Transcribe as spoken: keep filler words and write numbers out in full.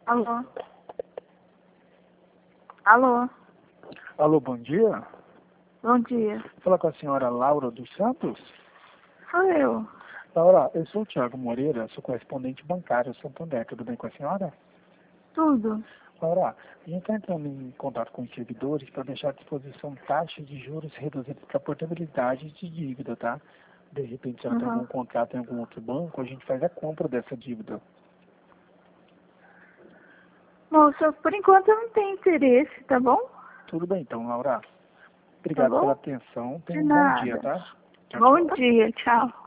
Alô? Alô? Alô, bom dia. Bom dia. Fala com a senhora Laura dos Santos. Sou eu. Laura, eu sou o Thiago Moreira, sou correspondente bancário Santander. Tudo bem com a senhora? Tudo. Laura, a gente está entrando em contato com os servidores para deixar à disposição taxas de juros reduzidas para portabilidade de dívida, tá? De repente, se ela tem Uhum. algum contrato em algum outro banco, a gente faz a compra dessa dívida. Moça, por enquanto eu não tenho interesse, tá bom? Tudo bem então, Laura. Tá Obrigado pela bom? atenção. De Tenha um bom dia, nada. tá? Tchau, Bom tchau. dia, tchau.